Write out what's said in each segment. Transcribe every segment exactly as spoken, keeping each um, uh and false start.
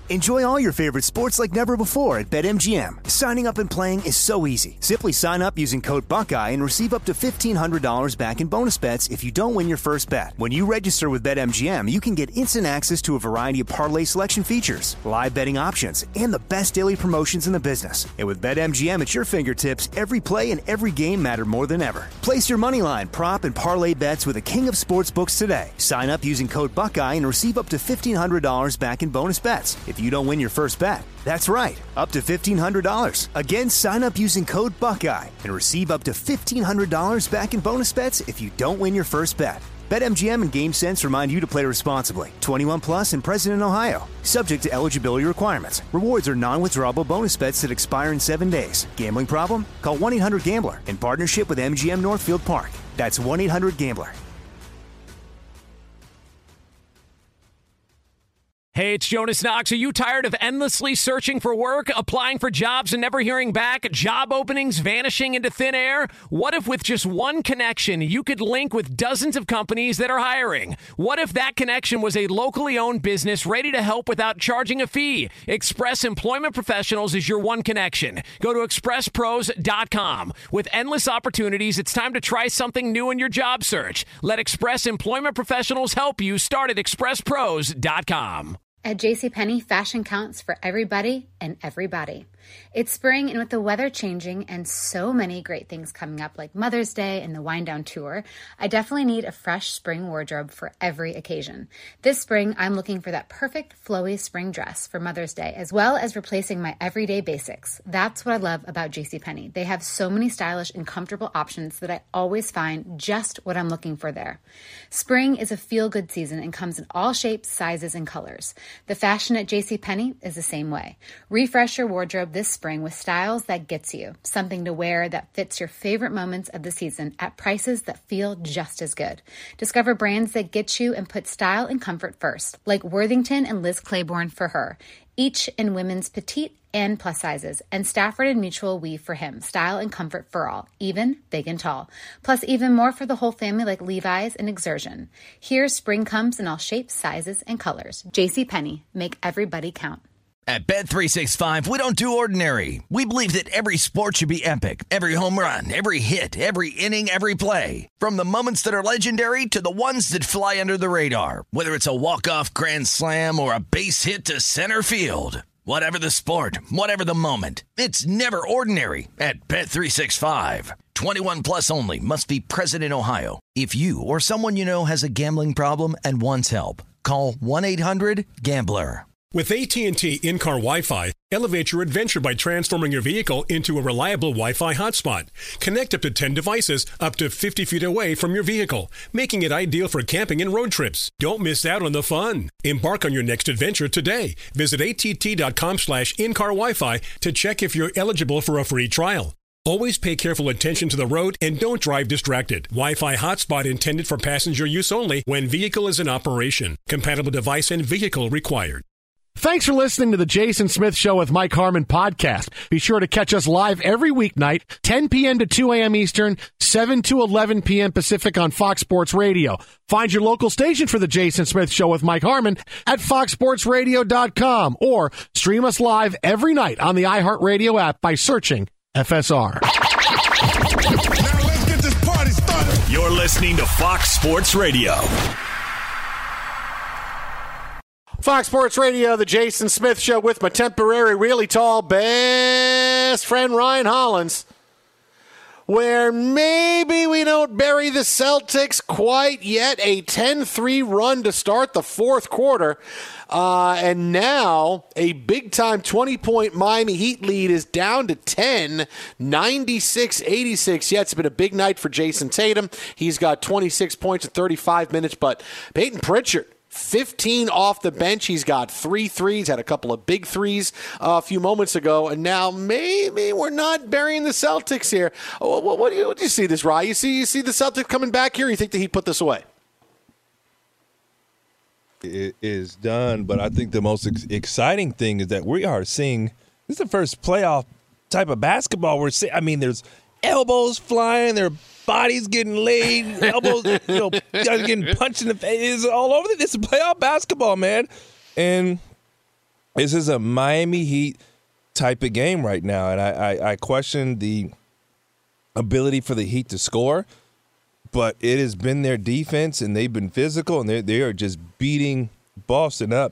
Enjoy all your favorite sports like never before at BetMGM. Signing up and playing is so easy. Simply sign up using code Buckeye and receive up to fifteen hundred dollars back in bonus bets if you don't win your first bet. When you register with BetMGM, you can get instant access to a variety of parlay selection features, live betting options, and the best daily promotions in the business. And with BetMGM at your fingertips, every play and every game matter more than ever. Place your moneyline, prop, and parlay bets with the king of sportsbooks today. Sign up using code Buckeye and receive up to fifteen hundred dollars back in bonus bets if you don't win your first bet. That's right, up to fifteen hundred dollars. Again, sign up using code Buckeye and receive up to fifteen hundred dollars back in bonus bets if you don't win your first bet. BetMGM and GameSense remind you to play responsibly. twenty-one plus and present in Ohio. Subject to eligibility requirements. Rewards are non-withdrawable bonus bets that expire in seven days. Gambling problem? Call one eight hundred gambler in partnership with M G M Northfield Park. That's one eight hundred gambler. Hey, it's Jonas Knox. Are you tired of endlessly searching for work, applying for jobs and never hearing back, job openings vanishing into thin air? What if with just one connection, you could link with dozens of companies that are hiring? What if that connection was a locally owned business ready to help without charging a fee? Express Employment Professionals is your one connection. Go to express pros dot com. With endless opportunities, it's time to try something new in your job search. Let Express Employment Professionals help you start at express pros dot com. At JCPenney, fashion counts for everybody and everybody. It's spring, and with the weather changing and so many great things coming up like Mother's Day and the Wind Down Tour, I definitely need a fresh spring wardrobe for every occasion. This spring, I'm looking for that perfect flowy spring dress for Mother's Day, as well as replacing my everyday basics. That's what I love about JCPenney. They have so many stylish and comfortable options that I always find just what I'm looking for there. Spring is a feel-good season and comes in all shapes, sizes, and colors. The fashion at JCPenney is the same way. Refresh your wardrobe this spring with styles that gets you, something to wear that fits your favorite moments of the season at prices that feel just as good. Discover brands that get you and put style and comfort first, like Worthington and Liz Claiborne for her, each in women's petite and plus sizes, and Stafford and Mutual weave for him, style and comfort for all, even big and tall. Plus even more for the whole family like Levi's and Exertion. Here, spring comes in all shapes, sizes, and colors. JCPenney, make everybody count. At Bet three sixty-five, we don't do ordinary. We believe that every sport should be epic. Every home run, every hit, every inning, every play. From the moments that are legendary to the ones that fly under the radar. Whether it's a walk-off grand slam or a base hit to center field. Whatever the sport, whatever the moment, it's never ordinary at Bet three sixty-five. twenty-one plus only. Must be present in Ohio. If you or someone you know has a gambling problem and wants help, call one eight hundred gambler. With A T and T in-car Wi-Fi, elevate your adventure by transforming your vehicle into a reliable Wi-Fi hotspot. Connect up to ten devices up to fifty feet away from your vehicle, making it ideal for camping and road trips. Don't miss out on the fun. Embark on your next adventure today. Visit att.com slash in-car Wi-Fi to check if you're eligible for a free trial. Always pay careful attention to the road and don't drive distracted. Wi-Fi hotspot intended for passenger use only when vehicle is in operation. Compatible device and vehicle required. Thanks for listening to the Jason Smith Show with Mike Harmon podcast. Be sure to catch us live every weeknight, ten p.m. to two a.m. Eastern, seven to eleven p.m. Pacific on Fox Sports Radio. Find your local station for the Jason Smith Show with Mike Harmon at fox sports radio dot com or stream us live every night on the iHeartRadio app by searching F S R. Now let's get this party started. You're listening to Fox Sports Radio. Fox Sports Radio, the Jason Smith Show with my temporary, really tall best friend Ryan Hollins, where maybe we don't bury the Celtics quite yet. A ten three run to start the fourth quarter. Uh, and now a big-time twenty-point Miami Heat lead is down to ten, ninety-six eighty-six. Yeah, it's been a big night for Jason Tatum. He's got twenty-six points in thirty-five minutes, but Peyton Pritchard, fifteen off the bench. He's got three threes, had a couple of big threes uh, a few moments ago, and now maybe we're not burying the Celtics here. What, what, what, do, you, what do you see this, Rye? You see, you see the Celtics coming back here, or you think that he'd put this away? It is done, but I think the most ex- exciting thing is that we are seeing – this is the first playoff type of basketball we're seeing. I mean, there's elbows flying, there are bodies getting laid, elbows, you know, guys getting punched in the face. It's all over. This is playoff basketball, man. And This is a Miami Heat type of game right now, and I, I, I question the ability for the Heat to score, but it has been their defense, and they've been physical, and they they are just beating Boston up.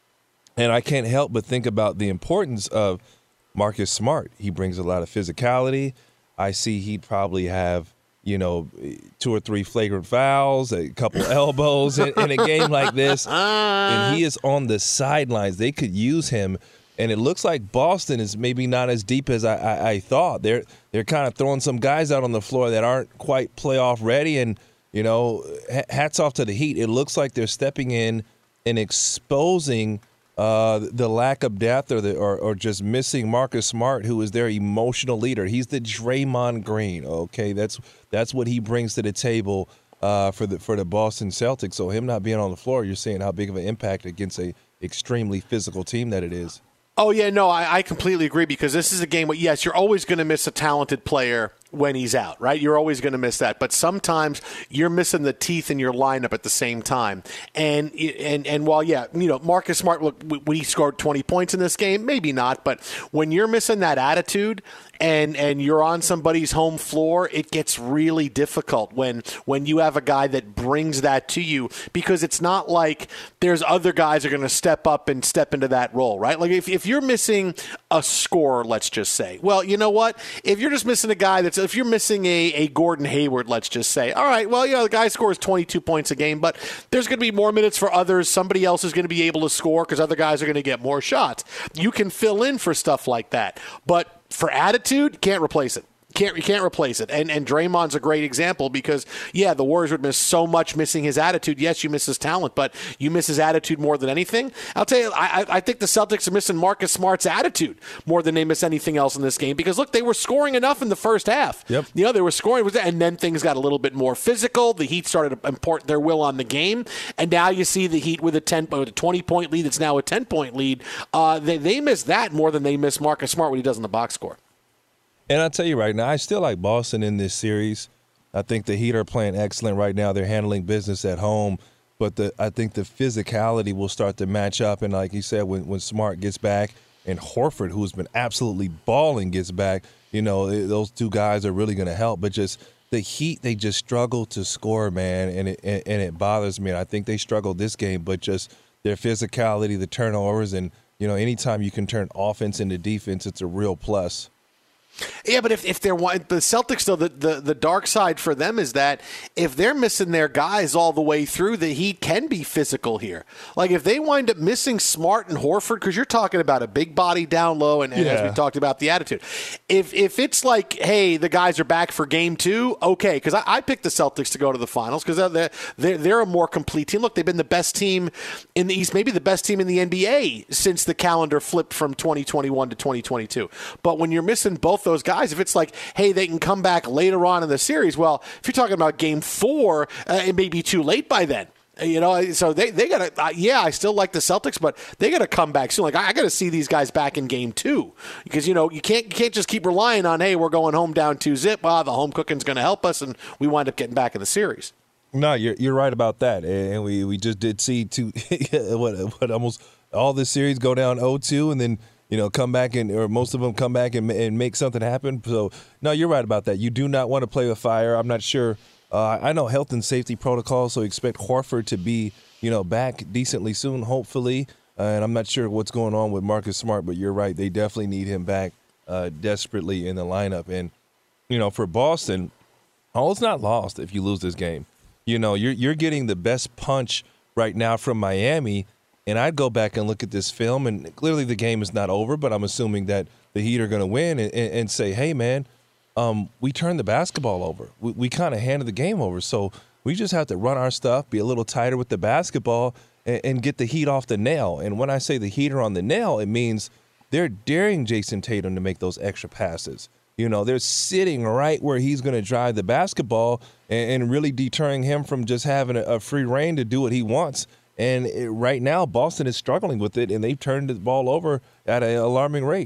And I can't help but think about the importance of Marcus Smart. He brings a lot of physicality. I see he'd probably have, you know, two or three flagrant fouls, a couple elbows in, in a game like this. And he is on the sidelines. They could use him. And it looks like Boston is maybe not as deep as I, I, I thought. They're they're kind of throwing some guys out on the floor that aren't quite playoff ready. And, you know, hats off to the Heat. It looks like they're stepping in and exposing uh, the lack of depth or, the, or or just missing Marcus Smart, who is their emotional leader. He's the Draymond Green, okay? That's that's what he brings to the table uh, for the for the Boston Celtics. So him not being on the floor, you're seeing how big of an impact against a extremely physical team that it is. Oh, yeah, no, I, I completely agree because this is a game where, yes, you're always going to miss a talented player when he's out, right? You're always going to miss that. But sometimes you're missing the teeth in your lineup at the same time. And and and while, yeah, you know, Marcus Smart, look, would he scored twenty points in this game? Maybe not. But when you're missing that attitude and and you're on somebody's home floor, it gets really difficult when when you have a guy that brings that to you, because it's not like there's other guys that are going to step up and step into that role, right? Like if, if you're missing a scorer, let's just say, well, you know what? If you're just missing a guy that's, if you're missing a, a Gordon Hayward, let's just say, all right, well, you know, the guy scores twenty-two points a game, but there's going to be more minutes for others. Somebody else is going to be able to score because other guys are going to get more shots. You can fill in for stuff like that. But for attitude, you can't replace it. Can't, you can't replace it. And and Draymond's a great example because, yeah, the Warriors would miss so much missing his attitude. Yes, you miss his talent, but you miss his attitude more than anything. I'll tell you, I, I think the Celtics are missing Marcus Smart's attitude more than they miss anything else in this game because, look, they were scoring enough in the first half. Yep. You know, they were scoring, and then things got a little bit more physical. The Heat started to import their will on the game, and now you see the Heat with a ten, with a twenty-point lead that's now a ten-point lead. Uh, they, they miss that more than they miss Marcus Smart when he does in the box score. And I'll tell you right now, I still like Boston in this series. I think the Heat are playing excellent right now. They're handling business at home. But the I think the physicality will start to match up. And like you said, when, when Smart gets back and Horford, who's been absolutely balling, gets back, you know, those two guys are really going to help. But just the Heat, they just struggle to score, man, and it, and, and it bothers me. And I think they struggled this game, but just their physicality, the turnovers, and, you know, anytime you can turn offense into defense, it's a real plus. Yeah, but if, if they're the Celtics, though, the, the, the dark side for them is that if they're missing their guys all the way through, the Heat can be physical here. Like if they wind up missing Smart and Horford, because you're talking about a big body down low, and, and yeah. as we talked about the attitude. If if it's like, hey, the guys are back for game two, okay, because I, I picked the Celtics to go to the finals because they're, they're, they're a more complete team. Look, they've been the best team in the East, maybe the best team in the N B A since the calendar flipped from twenty twenty-one to twenty twenty-two. But when you're missing both those guys, if it's like, hey, they can come back later on in the series, well, if you're talking about game four, uh, it may be too late by then. You know, so they, they got to, uh, yeah, I still like the Celtics, but they got to come back soon. Like, I, I got to see these guys back in game two because, you know, you can't you can't just keep relying on, hey, we're going home down two zip. Well, the home cooking's going to help us, and we wind up getting back in the series. No, you're you're right about that, and we, we just did see two, what what almost all this series go down oh two, and then, you know, come back and, or most of them come back and, and make something happen. So, no, you're right about that. You do not want to play with fire. I'm not sure. Uh, I know health and safety protocols, so expect Horford to be, you know, back decently soon, hopefully. Uh, and I'm not sure what's going on with Marcus Smart, but you're right. They definitely need him back uh, desperately in the lineup. And, you know, for Boston, all is not lost if you lose this game. You know, you're you're getting the best punch right now from Miami. And I'd go back and look at this film, and clearly the game is not over, but I'm assuming that the Heat are going to win and, and, and say, hey, man, um, we turned the basketball over. We, we kind of handed the game over. So we just have to run our stuff, be a little tighter with the basketball, and, and get the Heat off the nail. And when I say the Heat are on the nail, it means they're daring Jason Tatum to make those extra passes. You know, they're sitting right where he's going to drive the basketball and, and really deterring him from just having a, a free reign to do what he wants. And it, right now, Boston is struggling with it, and they've turned the ball over at an alarming rate.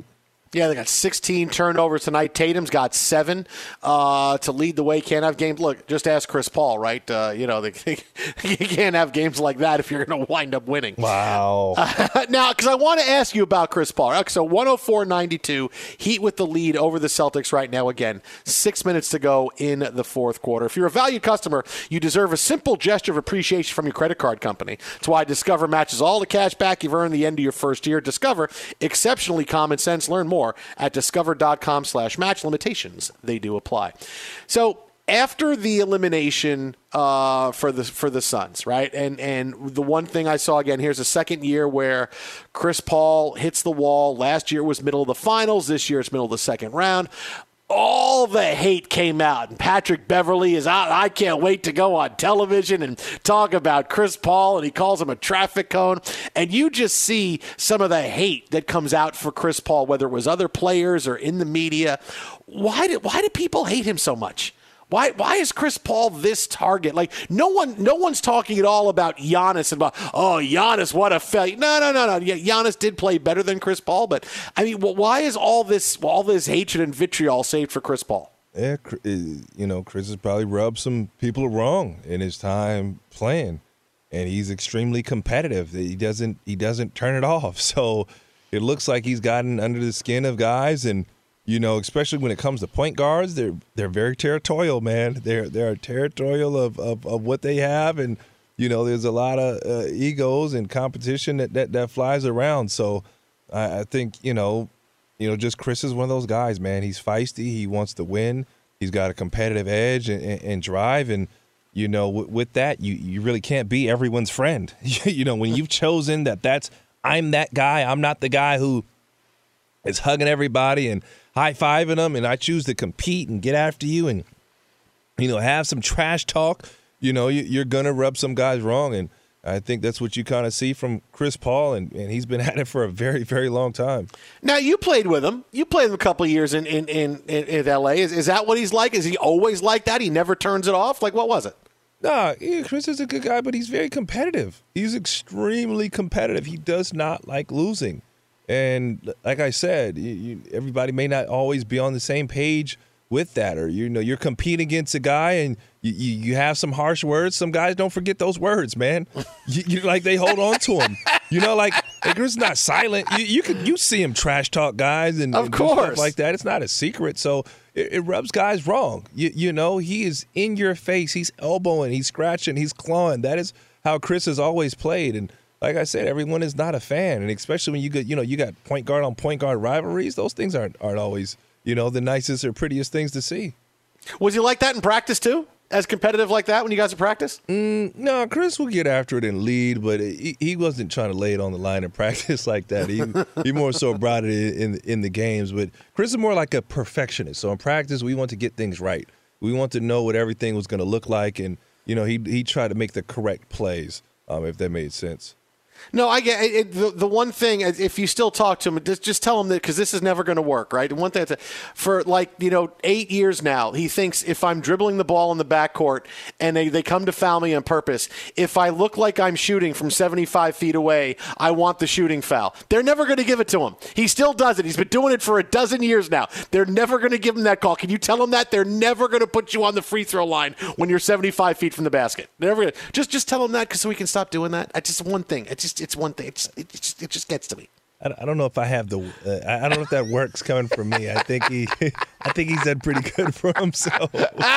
Yeah, they got sixteen turnovers tonight. Tatum's got seven uh, to lead the way. Can't have games. Look, just ask Chris Paul, right? Uh, you know, they, you can't have games like that if you're going to wind up winning. Wow. Uh, now, because I want to ask you about Chris Paul. Okay, so one oh four ninety-two, Heat with the lead over the Celtics right now. Again, six minutes to go in the fourth quarter. If you're a valued customer, you deserve a simple gesture of appreciation from your credit card company. That's why Discover matches all the cash back you've earned the end of your first year. Discover, exceptionally common sense. Learn more at discover.com slash match. Limitations, they do apply. So after the elimination uh, for the for the Suns, right? And and the one thing I saw, again, here's a second year where Chris Paul hits the wall. Last year was middle of the finals. This year it's middle of the second round. All the hate came out, and Patrick Beverley is out. I can't wait to go on television and talk about Chris Paul, and he calls him a traffic cone. And you just see some of the hate that comes out for Chris Paul, whether it was other players or in the media. Why did why do people hate him so much? Why why is Chris Paul this target? Like, no one no one's talking at all about Giannis and about, oh, Giannis, what a failure. No, no, no, no. Yeah, Giannis did play better than Chris Paul, but I mean, why is all this all this hatred and vitriol saved for Chris Paul? Yeah, you know, Chris has probably rubbed some people wrong in his time playing, and he's extremely competitive. He doesn't he doesn't turn it off. So it looks like he's gotten under the skin of guys, and you know, especially when it comes to point guards, they're they're very territorial, man. They're they're territorial of, of, of what they have, and you know, there's a lot of uh, egos and competition that, that, that flies around. So I, I think you know, you know, just Chris is one of those guys, man. He's feisty. He wants to win. He's got a competitive edge and, and, and drive, and you know, w- with that, you you really can't be everyone's friend. You know, when you've chosen that, that's I'm that guy. I'm not the guy who is hugging everybody and high-fiving them, and I choose to compete and get after you and, you know, have some trash talk. You know, you're going to rub some guys wrong, and I think that's what you kind of see from Chris Paul, and, and he's been at it for a very, very long time. Now, you played with him. You played him a couple of years in, in, in, in L A. Is, is that what he's like? Is he always like that? He never turns it off? Like, what was it? Nah, yeah, Chris is a good guy, but he's very competitive. He's extremely competitive. He does not like losing. And like I said, you, you, everybody may not always be on the same page with that, or you know, you're competing against a guy and you, you, you have some harsh words. Some guys don't forget those words, man. You, you like they hold on to them. You know, like, like Chris is not silent. You, you can you see him trash talk guys and, of and course. do stuff like that. It's not a secret, so it, it rubs guys wrong. You, you know, he is in your face. He's elbowing, he's scratching, he's clawing. That is how Chris has always played, and like I said, everyone is not a fan, and especially when you get, you know, you got point guard on point guard rivalries. Those things aren't aren't always, you know, the nicest or prettiest things to see. Was he like that in practice too? As competitive like that when you guys at practice? Mm, no, Chris will get after it and lead, but he, he wasn't trying to lay it on the line in practice like that. He he more so brought it in in the games. But Chris is more like a perfectionist. So in practice, we want to get things right. We want to know what everything was going to look like, and you know, he he tried to make the correct plays, um, if that made sense. No, I get it. it the, the one thing, if you still talk to him, just, just tell him that, because this is never going to work, right? One thing, for like, you know, eight years now, he thinks if I'm dribbling the ball in the backcourt and they, they come to foul me on purpose, if I look like I'm shooting from seventy-five feet away, I want the shooting foul. They're never going to give it to him. He still does it. He's been doing it for a dozen years now. They're never going to give him that call. Can you tell him that? They're never going to put you on the free throw line when you're seventy-five feet from the basket. They're never gonna, just, just tell him that, because so we can stop doing that. It's just one thing. It's just It's one thing. It's, it, just, it just gets to me. I don't know if I have the. Uh, I don't know if that works coming from me. I think he. I think he's done pretty good for himself.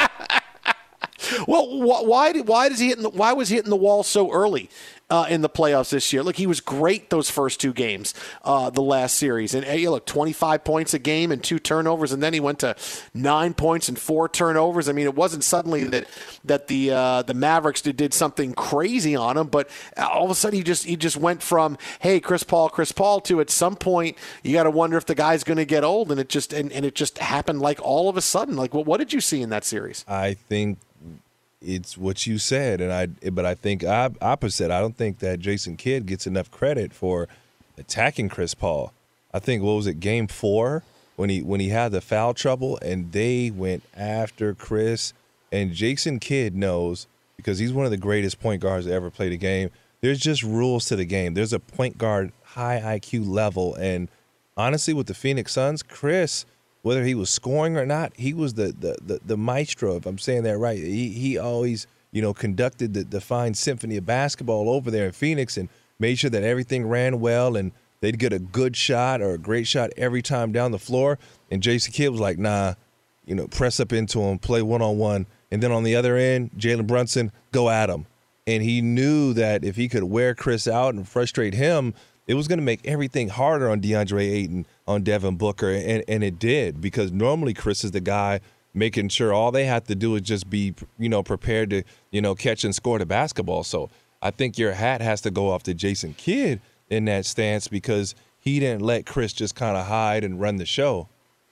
Well, wh- why did why does he hit? In the, why was he hitting the wall so early uh, in the playoffs this year? Look, he was great those first two games, uh, the last series, and hey, look, twenty-five points a game and two turnovers, and then he went to nine points and four turnovers. I mean, it wasn't suddenly that that the uh, the Mavericks did, did something crazy on him, but all of a sudden he just he just went from hey, Chris Paul, Chris Paul to at some point you got to wonder if the guy's going to get old, and it just and, and it just happened like all of a sudden. Like, well, what did you see in that series? I think it's what you said, and I. But I think opposite. I don't think that Jason Kidd gets enough credit for attacking Chris Paul. I think what was it, Game Four, when he when he had the foul trouble, and they went after Chris. And Jason Kidd knows, because he's one of the greatest point guards to ever play the game. There's just rules to the game. There's a point guard high I Q level, and honestly, with the Phoenix Suns, Chris, whether he was scoring or not, he was the the the, the maestro, if I'm saying that right. He he always, you know, conducted the, the fine symphony of basketball over there in Phoenix and made sure that everything ran well and they'd get a good shot or a great shot every time down the floor. And Jason Kidd was like, nah, you know, press up into him, play one-on-one. And then on the other end, Jalen Brunson, go at him. And he knew that if he could wear Chris out and frustrate him, it was going to make everything harder on DeAndre Ayton, on Devin Booker, and, and it did, because normally Chris is the guy making sure all they have to do is just be, you know, prepared to, you know, catch and score the basketball. So I think your hat has to go off to Jason Kidd in that stance, because he didn't let Chris just kind of hide and run the show.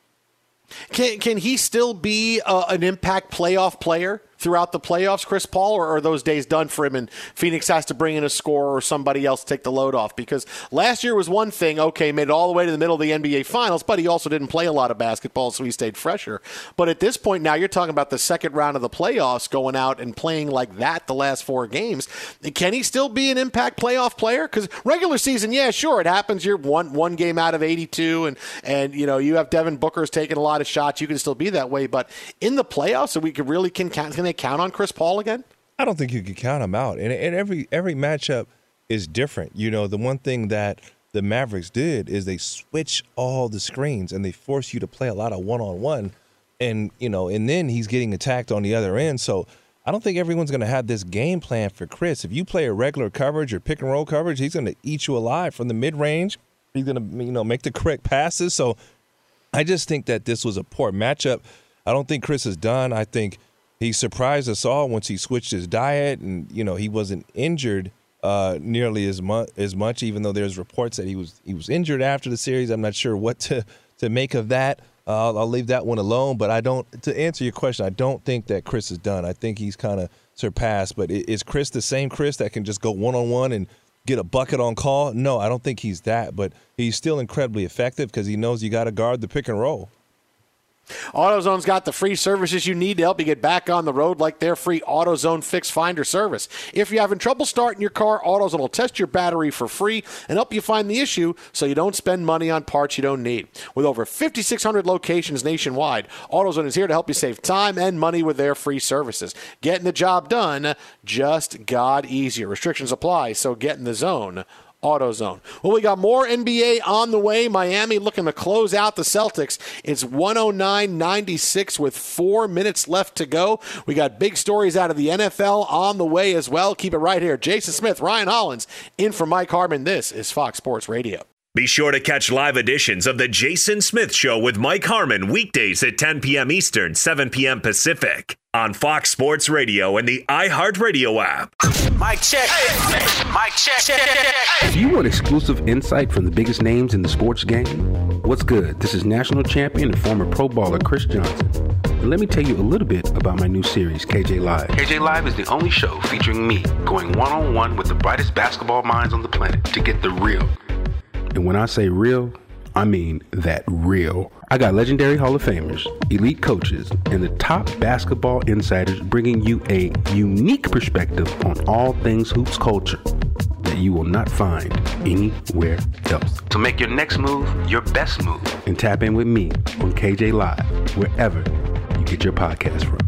Can can he still be uh, an impact playoff player throughout the playoffs, Chris Paul, or are those days done for him and Phoenix has to bring in a scorer or somebody else to take the load off? Because last year was one thing, okay, made it all the way to the middle of the N B A Finals, but he also didn't play a lot of basketball, so he stayed fresher. But at this point now, you're talking about the second round of the playoffs, going out and playing like that the last four games. Can he still be an impact playoff player? Because regular season, yeah, sure, it happens. You're one one game out of eighty-two, and, and you know, you have Devin Booker's taking a lot of shots. You can still be that way. But in the playoffs, so we can really can, can they count on Chris Paul again? I don't think you can count him out. And, and every every matchup is different. You know, the one thing that the Mavericks did is they switch all the screens and they force you to play a lot of one-on-one. And, you know, and then he's getting attacked on the other end. So I don't think everyone's going to have this game plan for Chris. If you play a regular coverage or pick and roll coverage, he's going to eat you alive from the mid-range. He's going to, you know, make the correct passes. So I just think that this was a poor matchup. I don't think Chris is done. I think he surprised us all once he switched his diet, and, you know, he wasn't injured uh, nearly as much, as much, even though there's reports that he was he was injured after the series. I'm not sure what to, to make of that. Uh, I'll, I'll leave that one alone. But I don't, to answer your question, I don't think that Chris is done. I think he's kind of surpassed. But is Chris the same Chris that can just go one-on-one and get a bucket on call? No, I don't think he's that. But he's still incredibly effective because he knows you got to guard the pick and roll. AutoZone's got the free services you need to help you get back on the road, like their free AutoZone Fix Finder service. If you're having trouble starting your car, AutoZone will test your battery for free and help you find the issue so you don't spend money on parts you don't need. With over fifty-six hundred locations nationwide, AutoZone is here to help you save time and money with their free services. Getting the job done just got easier. Restrictions apply, so get in the zone. AutoZone. Well, we got more N B A on the way. Miami looking to close out the Celtics. It's one oh nine ninety-six with four minutes left to go. We got big stories out of the N F L on the way as well. Keep it right here. Jason Smith, Ryan Hollins, in for Mike Harmon. This is Fox Sports Radio. Be sure to catch live editions of The Jason Smith Show with Mike Harmon weekdays at ten p.m. Eastern, seven p.m. Pacific on Fox Sports Radio and the iHeartRadio app. Mike check. Mike check. Do you want exclusive insight from the biggest names in the sports game? What's good? This is national champion and former pro baller Chris Johnson. And let me tell you a little bit about my new series, K J Live. K J Live is the only show featuring me going one-on-one with the brightest basketball minds on the planet to get the real. And when I say real, I mean that real. I got legendary Hall of Famers, elite coaches, and the top basketball insiders bringing you a unique perspective on all things hoops culture that you will not find anywhere else. So make your next move your best move and tap in with me on K J Live, wherever you get your podcast from.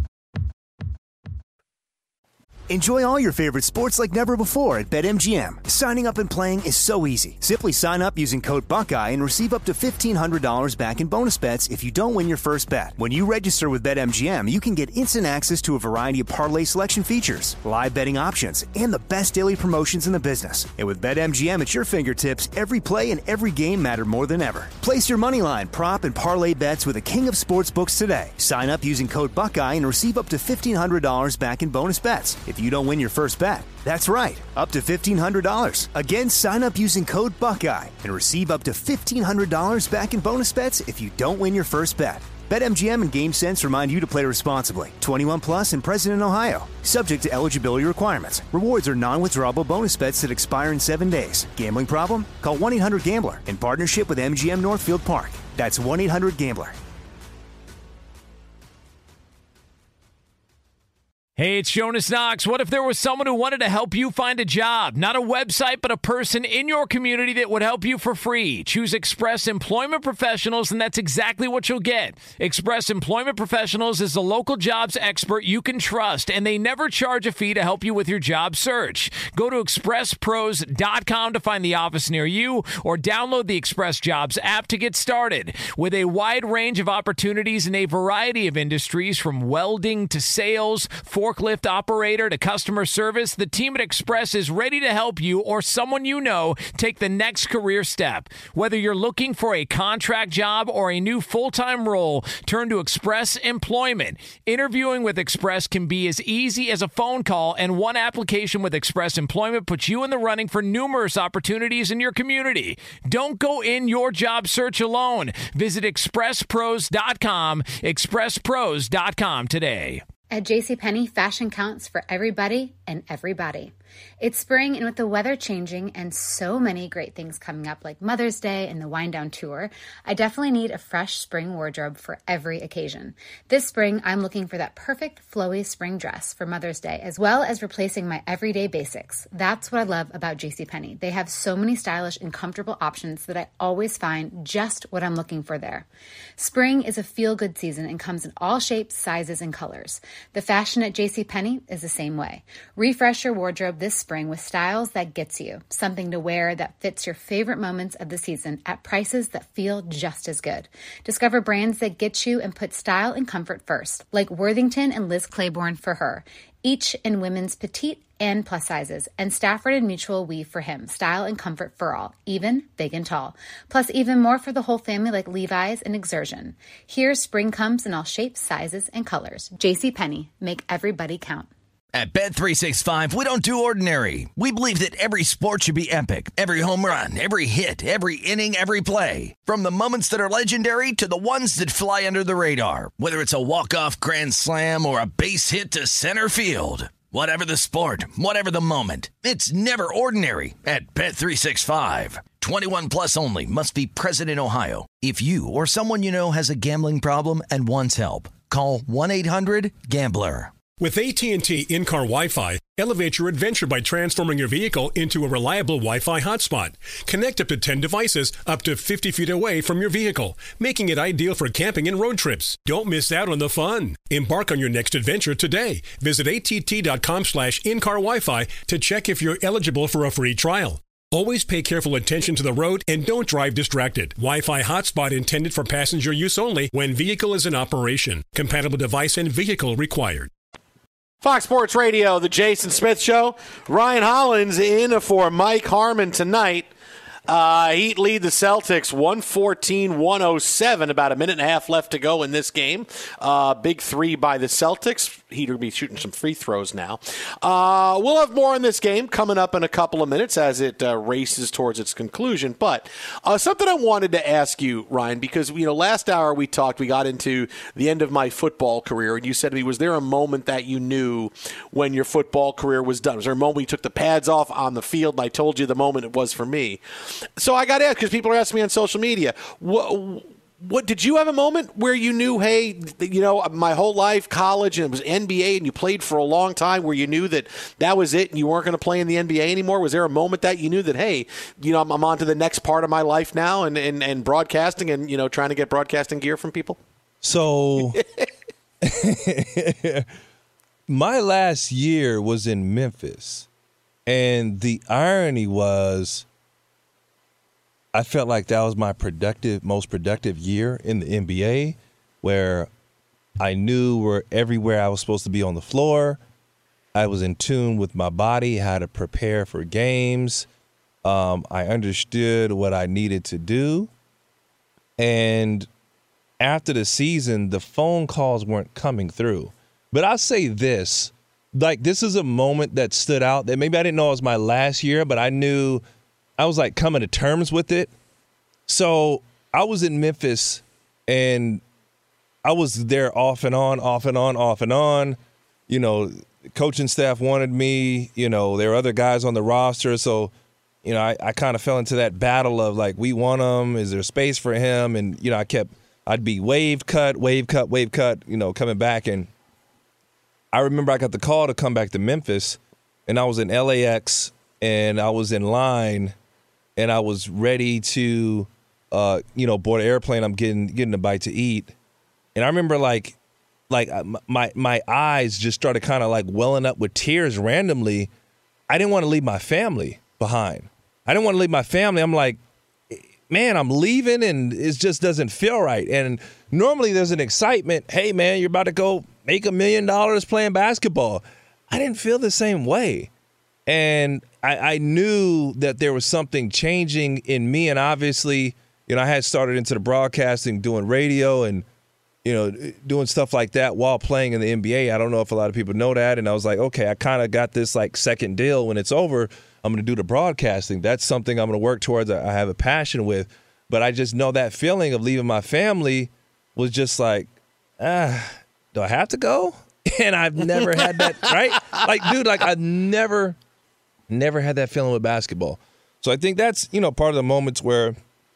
Enjoy all your favorite sports like never before at BetMGM. Signing up and playing is so easy. Simply sign up using code Buckeye and receive up to fifteen hundred dollars back in bonus bets if you don't win your first bet. When you register with BetMGM, you can get instant access to a variety of parlay selection features, live betting options, and the best daily promotions in the business. And with BetMGM at your fingertips, every play and every game matter more than ever. Place your moneyline, prop, and parlay bets with the king of sportsbooks today. Sign up using code Buckeye and receive up to fifteen hundred dollars back in bonus bets if you don't win your first bet. That's right, up to fifteen hundred dollars. Again, sign up using code Buckeye and receive up to fifteen hundred dollars back in bonus bets if you don't win your first bet. BetMGM and GameSense remind you to play responsibly. twenty-one plus and present in Ohio. Subject to eligibility requirements. Rewards are non-withdrawable bonus bets that expire in seven days. Gambling problem? Call one eight hundred gambler in partnership with M G M Northfield Park. That's one eight hundred gambler. Hey, it's Jonas Knox. What if there was someone who wanted to help you find a job? Not a website, but a person in your community that would help you for free. Choose Express Employment Professionals, and that's exactly what you'll get. Express Employment Professionals is the local jobs expert you can trust, and they never charge a fee to help you with your job search. Go to express pros dot com to find the office near you, or download the Express Jobs app to get started. With a wide range of opportunities in a variety of industries, from welding to sales, for forklift operator to customer service, the team at Express is ready to help you or someone you know take the next career step. Whether you're looking for a contract job or a new full-time role, turn to Express Employment. Interviewing with Express can be as easy as a phone call, and one application with Express Employment puts you in the running for numerous opportunities in your community. Don't go in your job search alone. Visit express pros dot com, express pros dot com today. At JCPenney, fashion counts for everybody and everybody. It's spring, and with the weather changing and so many great things coming up like Mother's Day and the Wind Down Tour, I definitely need a fresh spring wardrobe for every occasion. This spring, I'm looking for that perfect flowy spring dress for Mother's Day, as well as replacing my everyday basics. That's what I love about JCPenney. They have so many stylish and comfortable options that I always find just what I'm looking for there. Spring is a feel-good season and comes in all shapes, sizes, and colors. The fashion at JCPenney is the same way. Refresh your wardrobe this spring with styles that gets you, something to wear that fits your favorite moments of the season at prices that feel just as good. Discover brands that get you and put style and comfort first, like Worthington and Liz Claiborne for her, each in women's petite and plus sizes, and Stafford and Mutual weave for him, style and comfort for all, even big and tall. Plus even more for the whole family like Levi's and Exertion. Here, spring comes in all shapes, sizes, and colors. JCPenney, make everybody count. At Bet three sixty-five, we don't do ordinary. We believe that every sport should be epic. Every home run, every hit, every inning, every play. From the moments that are legendary to the ones that fly under the radar. Whether it's a walk-off grand slam or a base hit to center field. Whatever the sport, whatever the moment, it's never ordinary at Bet three sixty-five. twenty-one plus only. Must be present in Ohio. If you or someone you know has a gambling problem and wants help, call one eight hundred gambler. With A T and T in-car Wi-Fi, elevate your adventure by transforming your vehicle into a reliable Wi-Fi hotspot. Connect up to ten devices up to fifty feet away from your vehicle, making it ideal for camping and road trips. Don't miss out on the fun. Embark on your next adventure today. Visit att.com slash in-car Wi-Fi to check if you're eligible for a free trial. Always pay careful attention to the road and don't drive distracted. Wi-Fi hotspot intended for passenger use only when vehicle is in operation. Compatible device and vehicle required. Fox Sports Radio, the Jason Smith Show. Ryan Hollins in for Mike Harmon tonight. Uh, Heat lead the Celtics one fourteen one oh seven. About a minute and a half left to go in this game. Uh, big three by the Celtics. Heat will be shooting some free throws now. Uh, we'll have more on this game coming up in a couple of minutes as it uh, races towards its conclusion. But uh, something I wanted to ask you, Ryan, because you know last hour we talked, we got into the end of my football career, and you said to me, was there a moment that you knew when your football career was done? Was there a moment you took the pads off on the field? And I told you the moment it was for me. So I got to ask, because people are asking me on social media, what, what did you have a moment where you knew, hey, you know, my whole life, college, and it was N B A, and you played for a long time, where you knew that that was it and you weren't going to play in the N B A anymore? Was there a moment that you knew that, hey, you know, I'm, I'm on to the next part of my life now and, and, and broadcasting and, you know, trying to get broadcasting gear from people? So my last year was in Memphis, and the irony was I felt like that was my productive, most productive year in the N B A, where I knew where everywhere I was supposed to be on the floor. I was in tune with my body, how to prepare for games. Um, I understood what I needed to do. And after the season, the phone calls weren't coming through. But I'll say this, like this is a moment that stood out that maybe I didn't know it was my last year, but I knew I was like coming to terms with it. So I was in Memphis and I was there off and on, off and on, off and on. You know, coaching staff wanted me, you know, there were other guys on the roster. So, you know, I, I kind of fell into that battle of like, we want him. Is there space for him? And, you know, I kept, I'd be wave cut, wave cut, wave cut, you know, coming back. And I remember I got the call to come back to Memphis, and I was in L A X, and I was in line, and I was ready to, uh, you know, board an airplane. I'm getting getting a bite to eat, and I remember like, like my my eyes just started kind of like welling up with tears randomly. I didn't want to leave my family behind. I didn't want to leave my family. I'm like, man, I'm leaving, and it just doesn't feel right. And normally there's an excitement. Hey, man, you're about to go make a million dollars playing basketball. I didn't feel the same way. And I, I knew that there was something changing in me. And obviously, you know, I had started into the broadcasting, doing radio and, you know, doing stuff like that while playing in the N B A. I don't know if a lot of people know that. And I was like, okay, I kind of got this like second deal. When it's over, I'm going to do the broadcasting. That's something I'm going to work towards. I have a passion with. But I just know that feeling of leaving my family was just like, ah, do I have to go? And I've never had that, right? Like, dude, like I've never, never had that feeling with basketball. So I think that's, you know, part of the moments where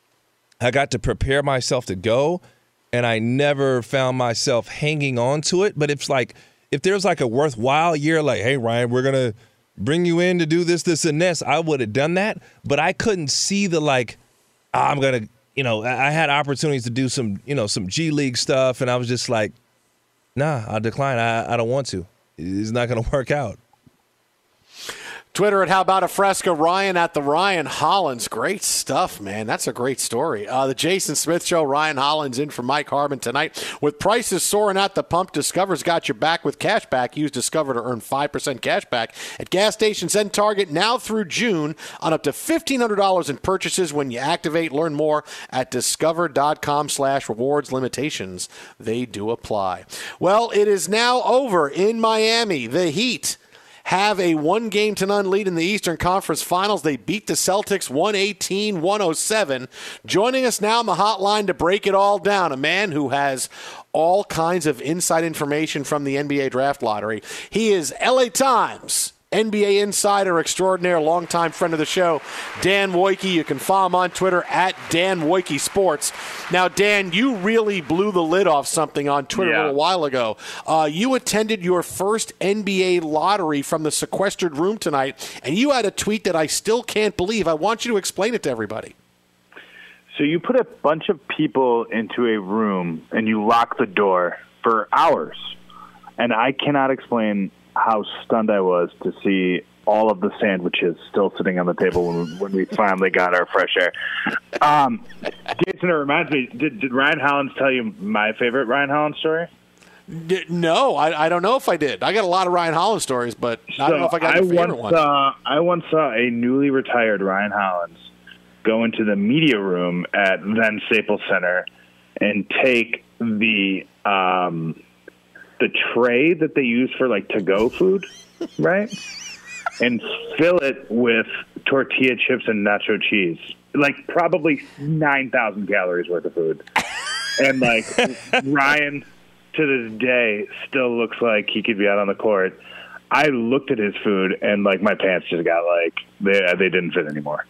I got to prepare myself to go, and I never found myself hanging on to it. But it's like, if there's like a worthwhile year, like, hey, Ryan, we're going to bring you in to do this, this, and this, I would have done that. But I couldn't see the like, oh, I'm going to, you know, I had opportunities to do some, you know, some G League stuff. And I was just like, nah, I'll decline. I, I don't want to. It's not going to work out. Twitter at How About a Fresca, Ryan at the Ryan Hollins. Great stuff, man. That's a great story. Uh, the Jason Smith Show, Ryan Hollins in for Mike Harmon tonight. With prices soaring at the pump, Discover's got your back with cash back. Use Discover to earn five percent cash back at gas stations and Target now through June on up to fifteen hundred dollars in purchases when you activate. Learn more at discover.com slash rewards. Limitations, they do apply. Well, it is now over in Miami. The Heat have a one-game to none lead in the Eastern Conference Finals. They beat the Celtics one eighteen to one oh seven. Joining us now on the hotline to break it all down, a man who has all kinds of inside information from the N B A Draft Lottery. He is L A Times N B A insider extraordinaire, longtime friend of the show, Dan Wojcicki. You can follow him on Twitter at Dan Wojcicki Sports. Now, Dan, you really blew the lid off something on Twitter yeah. a little while ago. Uh, you attended your first N B A lottery from the sequestered room tonight, and you had a tweet that I still can't believe. I want you to explain it to everybody. So you put a bunch of people into a room, and you lock the door for hours. And I cannot explain how stunned I was to see all of the sandwiches still sitting on the table when, when we finally got our fresh air. Um, Jason, it reminds me, did, did Ryan Hollins tell you my favorite Ryan Hollins story? No, I, I don't know if I did. I got a lot of Ryan Hollins stories, but I don't know if I got a favorite one. Saw, I once saw a newly retired Ryan Hollins go into the media room at then Staples Center and take the um, – the tray that they use for like to-go food, right? And fill it with tortilla chips and nacho cheese. Like probably nine thousand calories worth of food. And like Ryan to this day still looks like he could be out on the court. I looked at his food and like my pants just got like, they, they didn't fit anymore.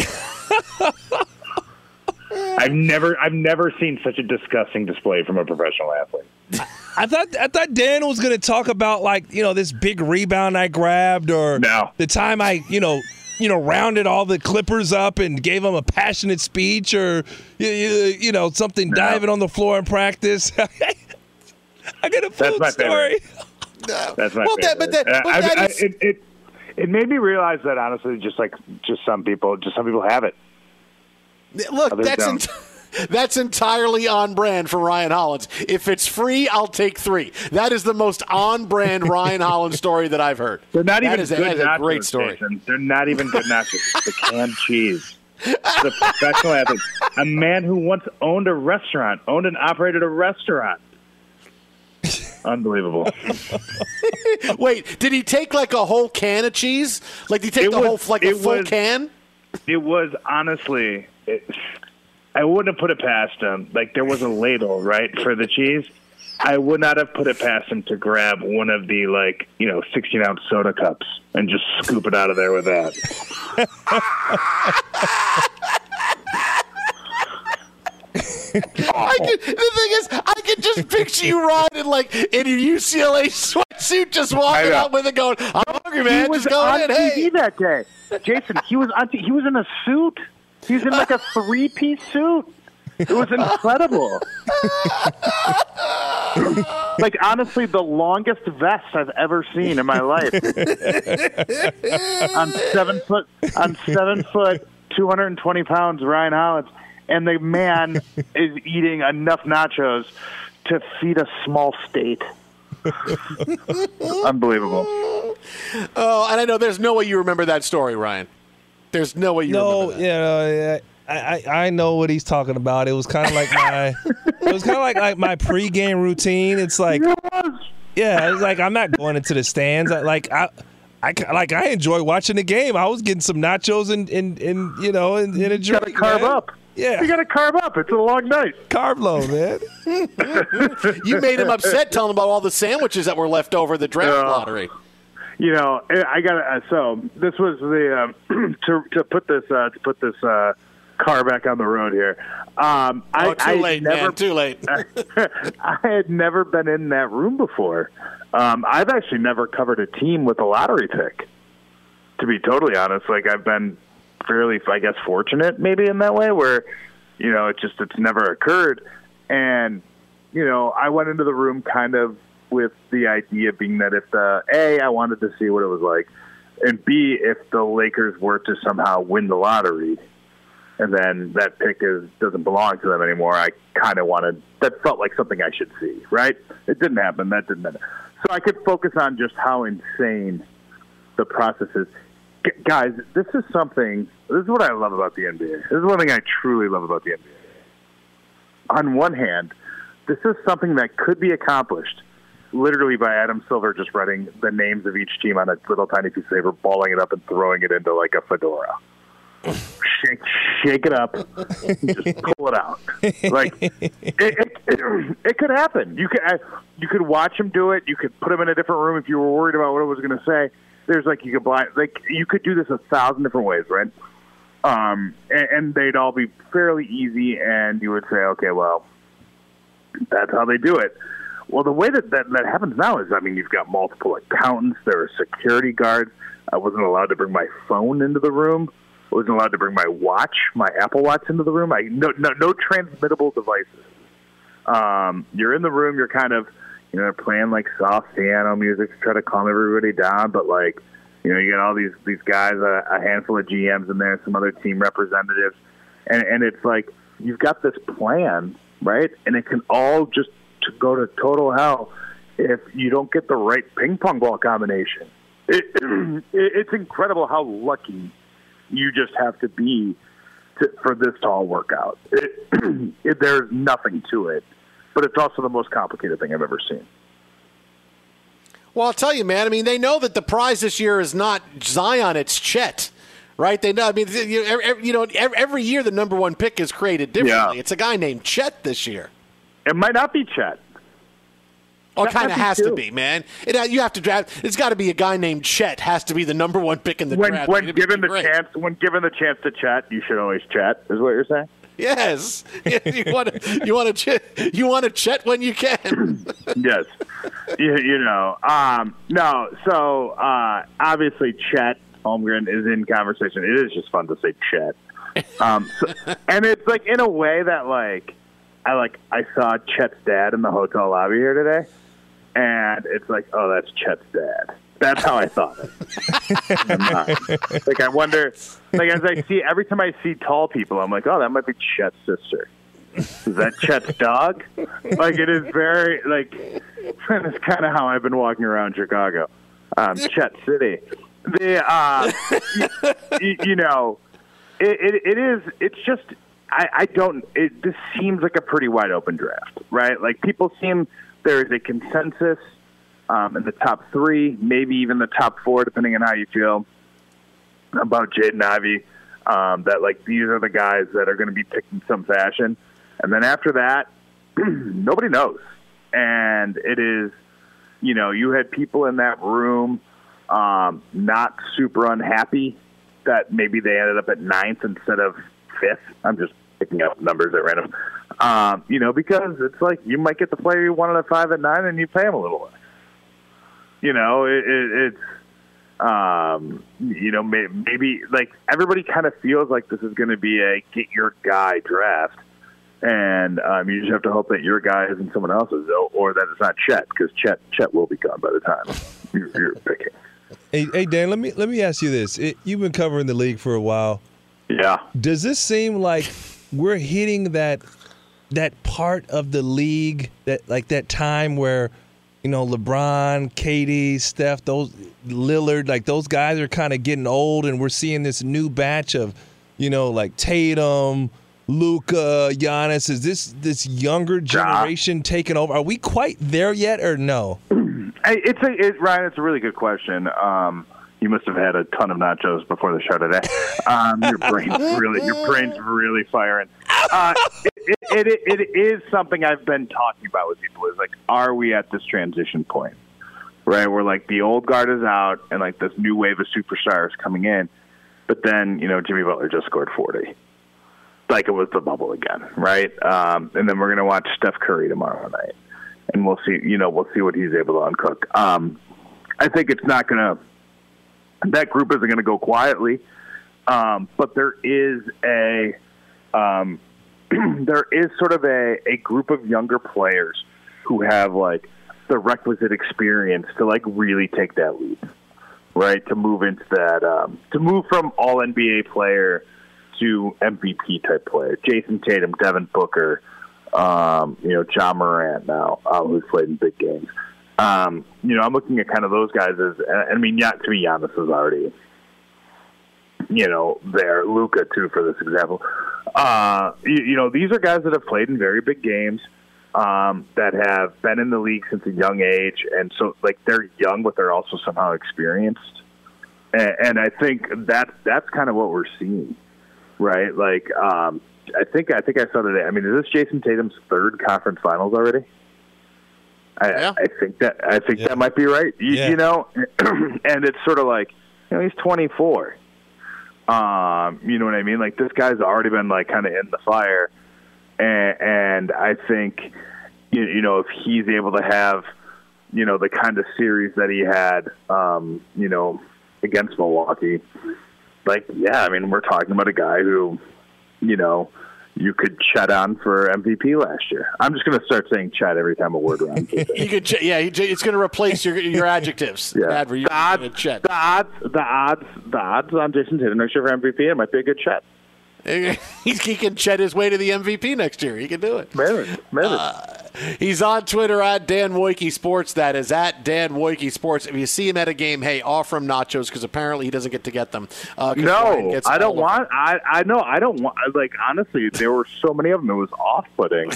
I've never I've never seen such a disgusting display from a professional athlete. I thought I thought Dan was going to talk about like, you know, this big rebound I grabbed, or no. the time I, you know, you know, rounded all the Clippers up and gave them a passionate speech, or you, you know, something no. diving on the floor in practice. I got a food That's my story. No. That's my well, favorite. That, but that, but I, that I, is... it, it it made me realize that honestly, just like just some people, just some people have it. Look, Others that's ent- that's entirely on brand for Ryan Hollins. If it's free, I'll take three. That is the most on brand Ryan Hollins story that I've heard. They're not that even is, good that is nachos, a great story. Jason. They're not even good nachos. It's the canned cheese. The professional athlete, a man who once owned a restaurant, owned and operated a restaurant. Unbelievable. Wait, did he take like a whole can of cheese? Like, did he take it the was, whole like a full was, can? It was honestly, it, I wouldn't have put it past him. Like, there was a ladle, right, for the cheese. I would not have put it past him to grab one of the, like, you know, sixteen ounce soda cups and just scoop it out of there with that. I could, the thing is, I could just picture you riding like in your U C L A sweatshirt suit, just walking out with it, going, "I'm hungry, man. He was just go on in." T V Hey, that day, Jason. He was on. T- he was in a suit. He was in like a three-piece suit. It was incredible. Like, honestly, the longest vest I've ever seen in my life. on seven foot, on seven foot, two hundred twenty pounds, Ryan Hollins, and the man is eating enough nachos to feed a small state. Unbelievable. Oh, and I know there's no way you remember that story, Ryan. There's no way you no, remember that. Yeah, yeah. I, I, I know what he's talking about. It was kind of like my it was kind of like, like my pregame routine. It's like, yeah, it's like I'm not going into the stands. I, like I, I like I enjoy watching the game. I was getting some nachos and and, and you know and, and a drink. You gotta carb man. up. Yeah, you gotta carb up. It's a long night. Carb load, man. You made him upset telling him about all the sandwiches that were left over the draft Uh, lottery. You know, I got uh, so this was the um, to to put this uh, to put this uh, car back on the road here. Um, Oh, I, too I late, never, man. Too late. I had never been in that room before. Um, I've actually never covered a team with a lottery pick. To be totally honest, like I've been fairly, I guess, fortunate maybe in that way, where you know it just it's never occurred. And you know, I went into the room kind of with the idea being that if the A, I wanted to see what it was like, and B, if the Lakers were to somehow win the lottery, and then that pick is doesn't belong to them anymore, I kind of wanted, that felt like something I should see, right? It didn't happen. That didn't happen. So I could focus on just how insane the process is. G- guys, this is something, this is what I love about the N B A. This is one thing I truly love about the N B A. On one hand, this is something that could be accomplished literally by Adam Silver just writing the names of each team on a little tiny piece of paper, balling it up and throwing it into like a fedora. Shake, shake it up, just pull it out. Like it, it, it, it could happen. You could, you could watch him do it. You could put him in a different room if you were worried about what it was going to say. There's like you could blind, like you could do this a thousand different ways, right? Um, and, and they'd all be fairly easy, and you would say, okay, well, that's how they do it. Well, the way that, that that happens now is, I mean, you've got multiple accountants. There are security guards. I wasn't allowed to bring my phone into the room. I wasn't allowed to bring my watch, my Apple Watch, into the room. I no no, no transmittable devices. Um, you're in the room. You're kind of, you know, playing like soft piano music to try to calm everybody down. But like, you know, you got all these these guys, a, a handful of G Ms in there, some other team representatives, and and it's like you've got this plan, right? And it can all just to go to total hell if you don't get the right ping pong ball combination. It, it, it's incredible how lucky you just have to be to, for this to all work out. It, it, there's nothing to it, but it's also the most complicated thing I've ever seen. Well, I'll tell you, man. I mean, they know that the prize this year is not Zion; it's Chet, right? They know. I mean, you, every, you know, every year the number one pick is created differently. Yeah. It's a guy named Chet this year. It might not be Chet. Oh, it kind of has too. to be, man. It, you have to draft. It's got to be a guy named Chet. Has to be the number one pick in the when, draft. When It'd given the great. chance, when given the chance to chat, you should always chat. Is what you're saying? Yes. you want to. You want to. Ch- you want to chat when you can. Yes. You, you know. Um, no. So uh, obviously, Chet Holmgren is in conversation. It is just fun to say Chet. Um, so, and it's like in a way that like. I like I saw Chet's dad in the hotel lobby here today, and it's like, oh, that's Chet's dad. That's how I thought it. Like I wonder, like as I see every time I see tall people, I'm like, oh, that might be Chet's sister. Is that Chet's dog? Like it is very like that's kind of how I've been walking around Chicago, um, Chet City. The uh, you, you know, it, it it is. It's just. I, I don't. It, this seems like a pretty wide open draft, right? Like people seem there is a consensus um, in the top three, maybe even the top four, depending on how you feel about Jaden Ivey. Um, that like these are the guys that are going to be picked in some fashion, and then after that, nobody knows. And it is, you know, you had people in that room um, not super unhappy that maybe they ended up at ninth instead of fifth. I'm just picking up numbers at random. Um, you know, because it's like you might get the player you wanted at five at nine and you pay him a little less. You know, it, it, it's um, you know may, maybe like everybody kind of feels like this is going to be a get your guy draft, and um, you just have to hope that your guy isn't someone else's, or that it's not Chet, because Chet Chet will be gone by the time you're, you're picking. Hey, hey, Dan, let me let me ask you this: it, you've been covering the league for a while. Yeah. Does this seem like we're hitting that that part of the league that like that time where, you know, LeBron, K D, Steph, those Lillard, like those guys are kind of getting old, and we're seeing this new batch of, you know, like Tatum, Luka, Giannis? Is this this younger generation yeah. taking over? Are we quite there yet, or no? It's a it, Ryan. It's a really good question. Um, you must have had a ton of nachos before the show today. Um, your brain's really your brain's really firing. Uh, it, it, it, it is something I've been talking about with people. Is like, are we at this transition point, right? Where like the old guard is out, and like this new wave of superstars coming in, but then you know Jimmy Butler just scored forty. Like it was the bubble again, right? Um, and then we're gonna watch Steph Curry tomorrow night, and we'll see. You know, we'll see what he's able to uncook. Um, I think it's not gonna. That group isn't gonna go quietly, um, but there is a, um, there is sort of a, a group of younger players who have like the requisite experience to like really take that leap, right? To move into that, um, to move from all N B A player to M V P type player. Jason Tatum, Devin Booker, um, you know, John Morant now, uh, who's played in big games. Um, you know, I'm looking at kind of those guys as, I mean, yeah, to me, Giannis is already, you know, there. Luka, too, for this example. Uh, you, you know, these are guys that have played in very big games, um, that have been in the league since a young age. And so, like, they're young, but they're also somehow experienced. And, and I think that that's kind of what we're seeing. Right, like um, I think I think I saw today. I mean, is this Jason Tatum's third conference finals already? I, yeah. I think that I think yeah. that might be right. You, yeah. you know, and it's sort of like, you know, he's twenty-four. Um, you know what I mean? Like this guy's already been like kind of in the fire, and, and I think you, you know if he's able to have you know the kind of series that he had, um, you know, against Milwaukee. Like, yeah, I mean, we're talking about a guy who, you know, you could chat on for M V P last year. I'm just going to start saying chat every time a word around. you could, ch- yeah, it's going to replace your your adjectives. Yeah. The odds, the odds, the odds, the odds on Jason Tatum next year for M V P, it might be a good chat. he can chat his way to the M V P next year. He can do it. Maybe, maybe. Uh, he's on Twitter at Dan Wojcicki Sports. That is at Dan Wojcicki Sports. If you see him at a game, hey, offer him nachos because apparently he doesn't get to get them. Uh, no, I don't want. I I know I don't want. Like honestly, there were so many of them. It was off-putting.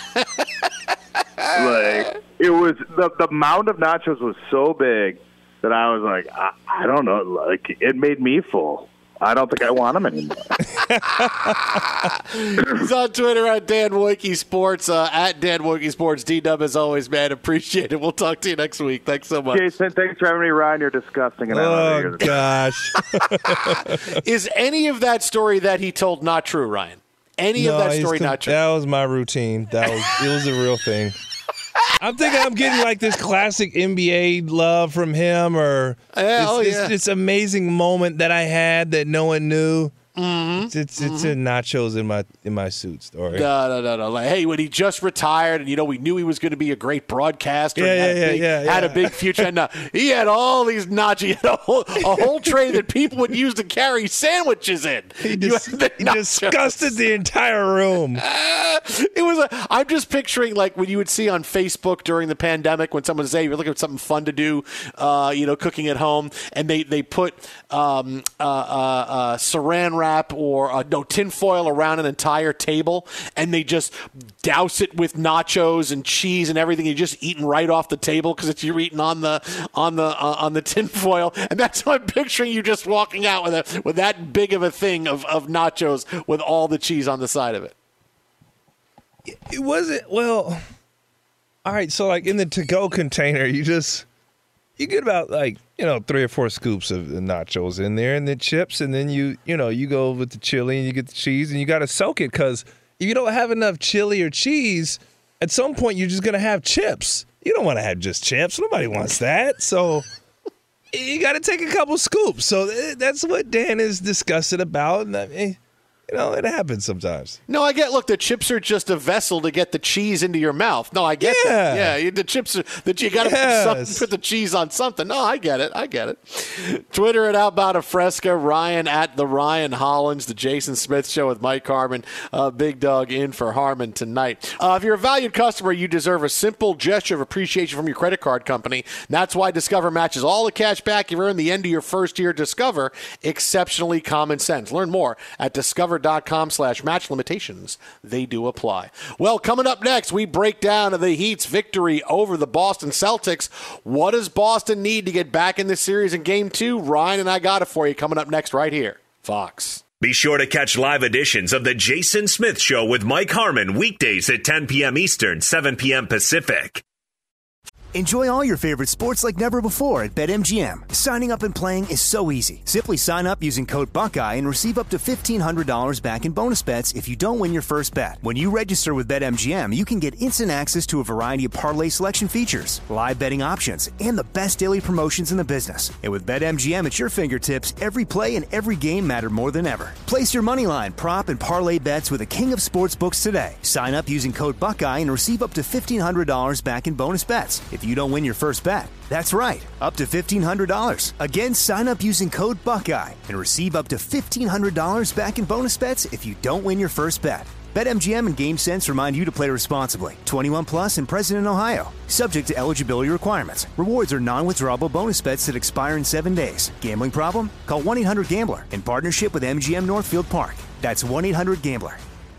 Like it was the the mound of nachos was so big that I was like, I, I don't know. Like it made me full. I don't think I want him anymore. He's on Twitter at Dan Wojcicki Sports, uh, at Dan Wojcicki Sports. D-Dub, as always, man. Appreciate it. We'll talk to you next week. Thanks so much. Jason, thanks for having me, Ryan. You're disgusting. And oh, gosh. Is any of that story that he told not true, Ryan? Any no, of that story con- not true? That was my routine. That was It was a real thing. I'm thinking I'm getting like this classic N B A love from him, or yeah, oh, this, yeah. this amazing moment that I had that no one knew. Mm-hmm. It's it's, mm-hmm. it's a nachos in my in my suit story. No, no, no, no. Like, hey, when he just retired, and you know, we knew he was going to be a great broadcaster. Yeah, and had yeah, a big, yeah, yeah, Had yeah. a big future, and uh, he had all these nachos. He had a whole, a whole tray that people would use to carry sandwiches in. He, dis- he disgusted the entire room. Uh, it was. A, I'm just picturing like when you would see on Facebook during the pandemic when someone would say you're looking for something fun to do, uh, you know, cooking at home, and they they put um, uh, uh, uh, Saran wrap or uh, no tinfoil around an entire table, and they just douse it with nachos and cheese and everything. You're just eating right off the table because it's you're eating on the on the uh, on the tinfoil, and that's how I'm picturing you just walking out with a with that big of a thing of, of nachos with all the cheese on the side of it. It wasn't well. All right, so like in the to-go container, you just you get about like you know three or four scoops of the nachos in there, and the chips, and then you you know you go with the chili and you get the cheese, and you got to soak it because if you don't have enough chili or cheese, at some point you're just gonna have chips. you don't want to have just chips. Nobody wants that. So you got to take a couple scoops. So that's what Dan is disgusted about. And I mean, you know, it happens sometimes. No, I get, look, the chips are just a vessel to get the cheese into your mouth. No, I get yeah. that. Yeah, you, the chips are, that you got to yes. put, put the cheese on something. No, I get it. I get it. Twitter at Outbound of Fresca, Ryan at the Ryan Hollins, the Jason Smith Show with Mike Harmon. Uh, Big Dog in for Harmon tonight. Uh, if you're a valued customer, you deserve a simple gesture of appreciation from your credit card company. That's why Discover matches all the cash back you've earned the end of your first year. Discover, exceptionally common sense. Learn more at discover dot com slash match. Limitations, they do apply. Well, coming up next, we break down the Heat's victory over the Boston Celtics. What does Boston need to get back in this series in game two? Ryan and I got it for you coming up next right here, Fox. Be sure to catch live editions of the Jason Smith Show with Mike Harmon weekdays at ten p.m. Eastern, seven p.m. Pacific. Enjoy all your favorite sports like never before at BetMGM. Signing up and playing is so easy. Simply sign up using code Buckeye and receive up to fifteen hundred dollars back in bonus bets if you don't win your first bet. When you register with BetMGM, you can get instant access to a variety of parlay selection features, live betting options, and the best daily promotions in the business. And with BetMGM at your fingertips, every play and every game matter more than ever. Place your moneyline, prop, and parlay bets with the king of sportsbooks today. Sign up using code Buckeye and receive up to fifteen hundred dollars back in bonus bets if you don't win your first bet. That's right, up to fifteen hundred dollars. Again, sign up using code Buckeye and receive up to fifteen hundred dollars back in bonus bets if you don't win your first bet. BetMGM and GameSense remind you to play responsibly. twenty-one plus and present in Ohio. Subject to eligibility requirements. Rewards are non-withdrawable bonus bets that expire in seven days. Gambling problem? Call one eight hundred gambler in partnership with M G M Northfield Park. That's one eight hundred gambler.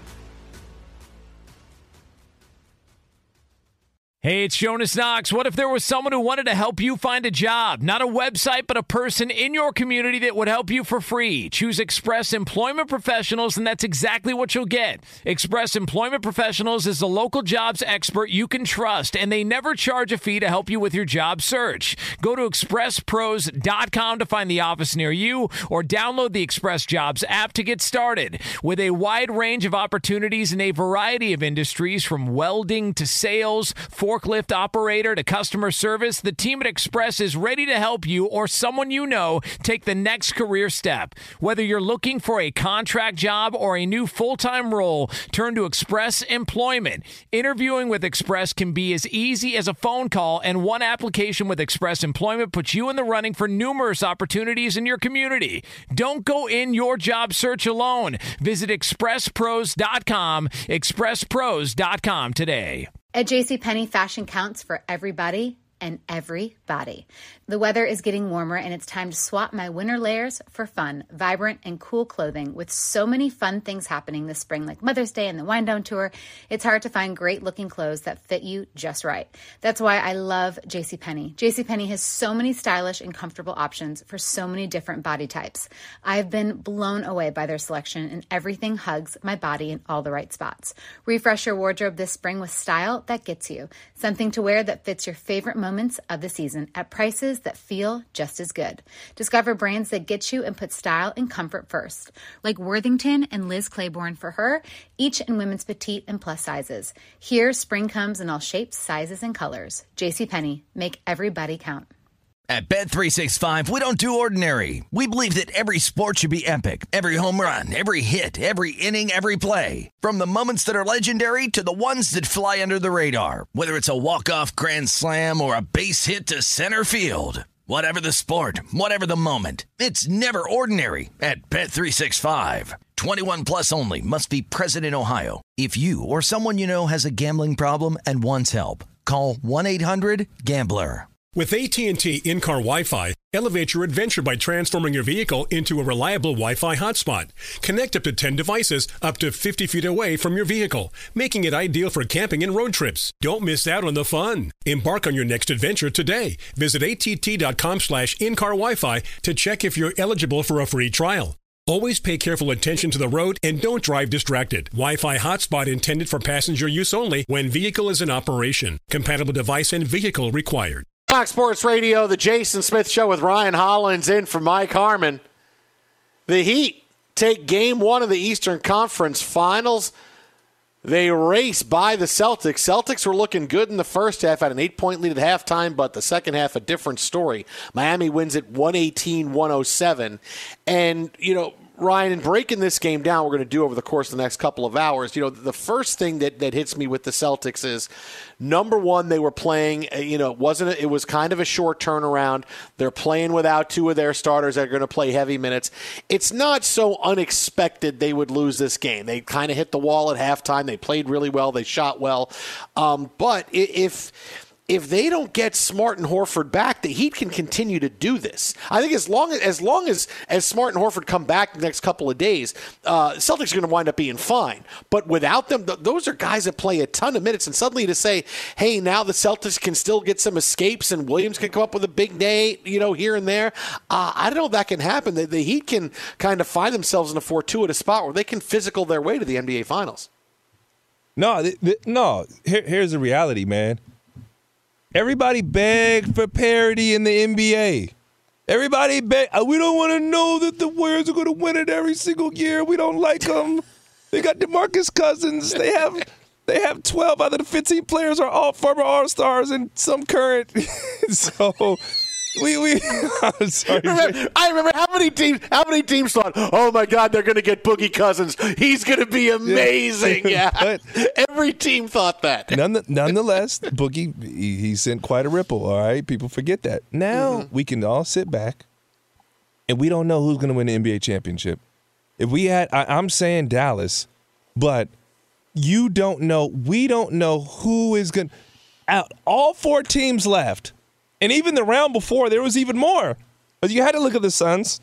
Hey, it's Jonas Knox. What if there was someone who wanted to help you find a job? Not a website, but a person in your community that would help you for free. Choose Express Employment Professionals, and that's exactly what you'll get. Express Employment Professionals is the local jobs expert you can trust, and they never charge a fee to help you with your job search. Go to express pros dot com to find the office near you, or download the Express Jobs app to get started. With a wide range of opportunities in a variety of industries, from welding to sales, for forklift operator to customer service, the team at Express is ready to help you or someone you know take the next career step. Whether you're looking for a contract job or a new full-time role, turn to Express Employment. Interviewing with Express can be as easy as a phone call, and one application with Express Employment puts you in the running for numerous opportunities in your community. Don't go in your job search alone. Visit express pros dot com, express pros dot com today. At JCPenney, fashion counts for everybody and everybody. The weather is getting warmer, and it's time to swap my winter layers for fun, vibrant, and cool clothing. With so many fun things happening this spring, like Mother's Day and the Wind Down Tour, it's hard to find great-looking clothes that fit you just right. That's why I love JCPenney. JCPenney has so many stylish and comfortable options for so many different body types. I've been blown away by their selection, and everything hugs my body in all the right spots. Refresh your wardrobe this spring with style that gets you. Something to wear that fits your favorite moments of the season at prices that feel just as good. Discover brands that get you and put style and comfort first, like Worthington and Liz Claiborne for her, each in women's petite and plus sizes. Here, spring comes in all shapes, sizes, and colors. JCPenney, make everybody count. At Bet three sixty-five, we don't do ordinary. We believe that every sport should be epic. Every home run, every hit, every inning, every play. From the moments that are legendary to the ones that fly under the radar. Whether it's a walk-off grand slam or a base hit to center field. Whatever the sport, whatever the moment. It's never ordinary at Bet three sixty-five. twenty-one plus only. Must be present in Ohio. If you or someone you know has a gambling problem and wants help, call one eight hundred gambler. With A T and T in-car Wi-Fi, elevate your adventure by transforming your vehicle into a reliable Wi-Fi hotspot. Connect up to ten devices up to fifty feet away from your vehicle, making it ideal for camping and road trips. Don't miss out on the fun. Embark on your next adventure today. Visit att.com slash in-car Wi-Fi to check if you're eligible for a free trial. Always pay careful attention to the road and don't drive distracted. Wi-Fi hotspot intended for passenger use only when vehicle is in operation. Compatible device and vehicle required. Fox Sports Radio, the Jason Smith Show with Ryan Hollins in for Mike Harmon. The Heat take game one of the Eastern Conference Finals They race by the Celtics. Celtics were looking good in the first half, had an eight-point lead at halftime, but the second half, a different story. Miami wins it one eighteen one oh seven. And, you know, Ryan, in breaking this game down, we're going to do over the course of the next couple of hours, you know, the first thing that, that hits me with the Celtics is, number one, they were playing, you know, it wasn't a, it was kind of a short turnaround. They're playing without two of their starters that are going to play heavy minutes. It's not so unexpected they would lose this game. They kind of hit the wall at halftime. They played really well. They shot well. Um, but if... If they don't get Smart and Horford back, the Heat can continue to do this. I think as long as as long as, as Smart and Horford come back the next couple of days, uh, Celtics are going to wind up being fine. But without them, th- those are guys that play a ton of minutes. And suddenly to say, hey, now the Celtics can still get some escapes and Williams can come up with a big day, you know, here and there. Uh, I don't know if that can happen. The, the Heat can kind of find themselves in a four two at a spot where they can physical their way to the N B A Finals. No, th- th- no. Here, here's the reality, man. Everybody begged for parity in the N B A. Everybody begged. We don't want to know that the Warriors are going to win it every single year. We don't like them. They got DeMarcus Cousins. They have they have twelve out of the fifteen players are all former All-Stars and some current. So we we. I'm sorry. Remember, I remember how many teams how many teams thought, oh my God, they're going to get Boogie Cousins. He's going to be amazing. Yeah, but every team thought that. None, nonetheless, Boogie he, he sent quite a ripple. All right, people forget that. Now mm-hmm. we can all sit back, and we don't know who's going to win the N B A championship. If we had, I, I'm saying Dallas, but you don't know. We don't know who is going. Out all four teams left. And even the round before, there was even more. But you had to look at the Suns.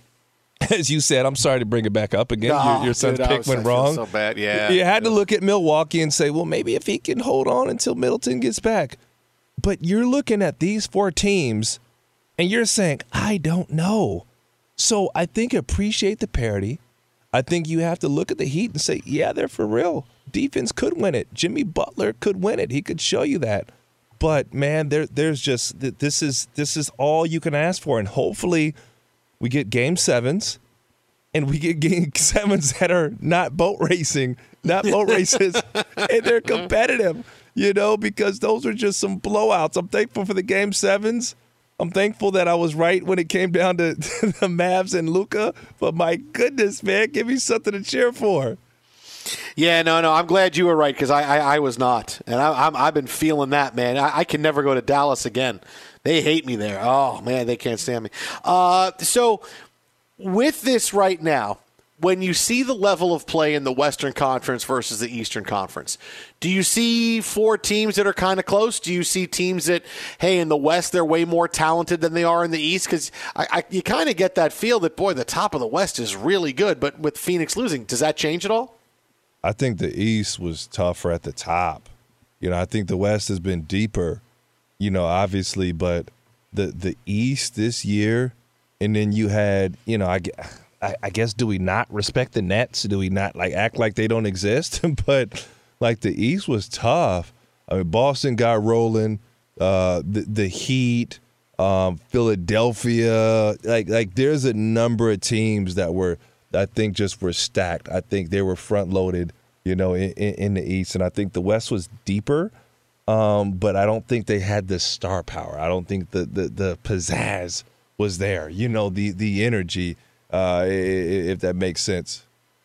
As you said, I'm sorry to bring it back up again. Oh, your your son's dude, pick was, went wrong. So bad, yeah. You had to look at Milwaukee and say, well, maybe if he can hold on until Middleton gets back. But you're looking at these four teams, and you're saying, I don't know. So I think appreciate the parity. I think you have to look at the Heat and say, yeah, they're for real. Defense could win it. Jimmy Butler could win it. He could show you that. But man, there, there's just this is this is all you can ask for, and hopefully, we get game sevens, and we get game sevens that are not boat racing, not boat races, and they're competitive. You know, because those are just some blowouts. I'm thankful for the game sevens. I'm thankful that I was right when it came down to the Mavs and Luka. But my goodness, man, give me something to cheer for. Yeah, no, no. I'm glad you were right because I, I, I was not, and I, I'm, I've been feeling that, man. I, I can never go to Dallas again. They hate me there. Oh man, they can't stand me. Uh, so with this right now, when you see the level of play in the Western Conference versus the Eastern Conference, do you see four teams that are kind of close? Do you see teams that, hey, in the West they're way more talented than they are in the East? Because I, I, you kind of get that feel that boy, the top of the West is really good, but with Phoenix losing, does that change at all? I think the East was tougher at the top. You know, I think the West has been deeper, you know, obviously, but the the East this year, and then you had, you know, I, I, I guess, do we not respect the Nets? Do we not, like, act like they don't exist? But, like, the East was tough. I mean, Boston got rolling, uh, the, the Heat, um, Philadelphia. Like, like there's a number of teams that were – I think just were stacked. I think they were front-loaded, you know, in, in, in the East. And I think the West was deeper, um, but I don't think they had the star power. I don't think the the, the pizzazz was there, you know, the, the energy, uh, if that makes sense.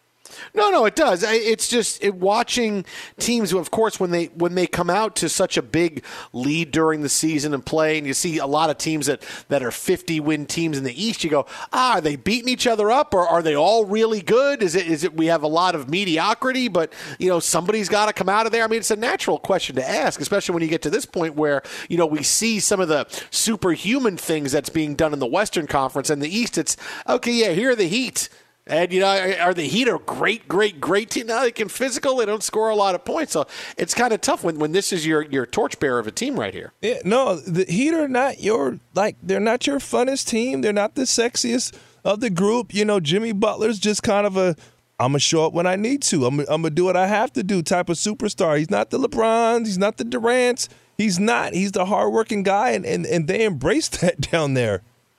No, no, it does. It's just it, watching teams who, of course, when they when they come out to such a big lead during the season and play, and you see a lot of teams that, that are fifty-win teams in the East, you go, ah, are they beating each other up, or are they all really good? Is it is it we have a lot of mediocrity, but you know somebody's got to come out of there? I mean, it's a natural question to ask, especially when you get to this point where you know we see some of the superhuman things that's being done in the Western Conference and the East. It's okay, yeah, here are the Heat. And, you know, are the Heat a great, great, great team? Now they can physical. They don't score a lot of points. So it's kind of tough when, when this is your, your torchbearer of a team right here. Yeah, no, the Heat are not your, like, they're not your funnest team. They're not the sexiest of the group. You know, Jimmy Butler's just kind of a, I'm going to show up when I need to. I'm, I'm going to do what I have to do type of superstar. He's not the LeBrons. He's not the Durants. He's not. He's the hardworking guy, and, and, and they embrace that down there.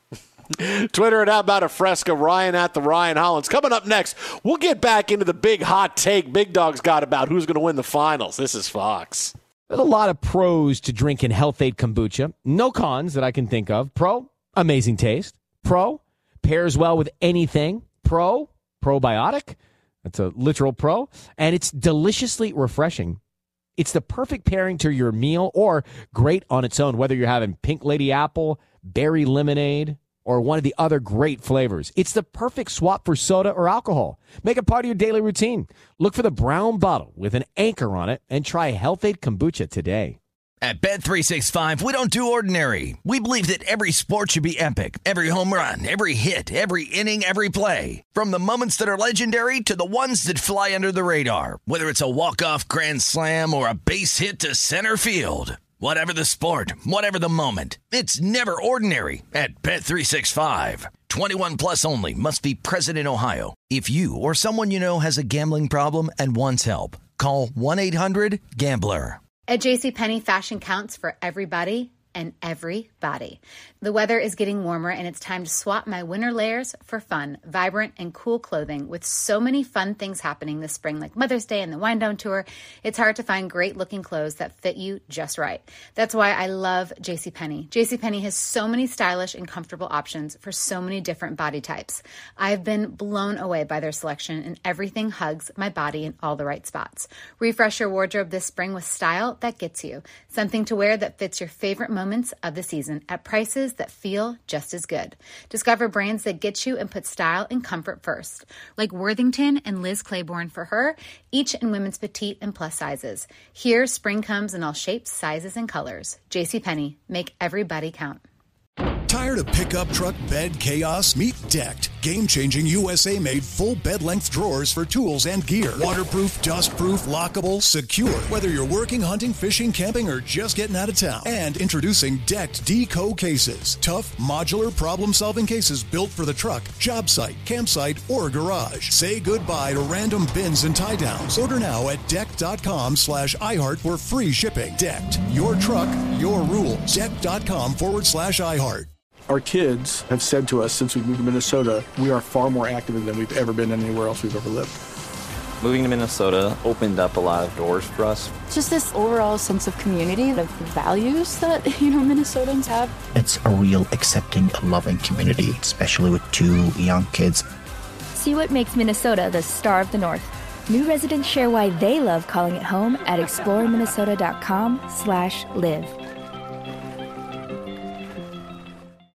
Twitter at How About a Fresca, Ryan at the Ryan Hollins. Coming up next, we'll get back into the big hot take Big Dog's got about who's going to win the finals. This is Fox. There's a lot of pros to drinking Health-Ade kombucha. No cons that I can think of. Pro, amazing taste. Pro, pairs well with anything. Pro, probiotic. That's a literal pro. And it's deliciously refreshing. It's the perfect pairing to your meal or great on its own, whether you're having Pink Lady Apple, berry lemonade, or one of the other great flavors. It's the perfect swap for soda or alcohol. Make it part of your daily routine. Look for the brown bottle with an anchor on it and try Health-Ade kombucha today. At Bet three sixty-five, we don't do ordinary. We believe that every sport should be epic. Every home run, every hit, every inning, every play. From the moments that are legendary to the ones that fly under the radar. Whether it's a walk-off grand slam or a base hit to center field. Whatever the sport, whatever the moment, it's never ordinary at Bet three sixty-five. twenty-one plus only. Must be present in Ohio. If you or someone you know has a gambling problem and wants help, call one eight hundred gambler. At JCPenney, fashion counts for everybody and everybody. The weather is getting warmer, and it's time to swap my winter layers for fun, vibrant, and cool clothing. With so many fun things happening this spring, like Mother's Day and the Wind Down Tour, it's hard to find great-looking clothes that fit you just right. That's why I love JCPenney. JCPenney has so many stylish and comfortable options for so many different body types. I've been blown away by their selection, and everything hugs my body in all the right spots. Refresh your wardrobe this spring with style that gets you. Something to wear that fits your favorite moments of the season at prices that feel just as good. Discover brands that get you and put style and comfort first, like Worthington and Liz Claiborne for her, each in women's petite and plus sizes. Here, spring comes in all shapes, sizes, and colors. JCPenney, make everybody count. Tired of pickup truck bed chaos? Meet Decked. Game-changing U S A-made full bed-length drawers for tools and gear. Waterproof, dust-proof, lockable, secure. Whether you're working, hunting, fishing, camping, or just getting out of town. And introducing Decked Deco cases. Tough, modular, problem-solving cases built for the truck, job site, campsite, or garage. Say goodbye to random bins and tie-downs. Order now at decked.com slash iHeart for free shipping. Decked. Your truck, your rules. Decked.com forward slash iHeart. Our kids have said to us since we moved to Minnesota, we are far more active than we've ever been anywhere else we've ever lived. Moving to Minnesota opened up a lot of doors for us. Just this overall sense of community, of values that, you know, Minnesotans have. It's a real accepting, loving community, especially with two young kids. See what makes Minnesota the star of the North. New residents share why they love calling it home at exploreminnesota.com slash live.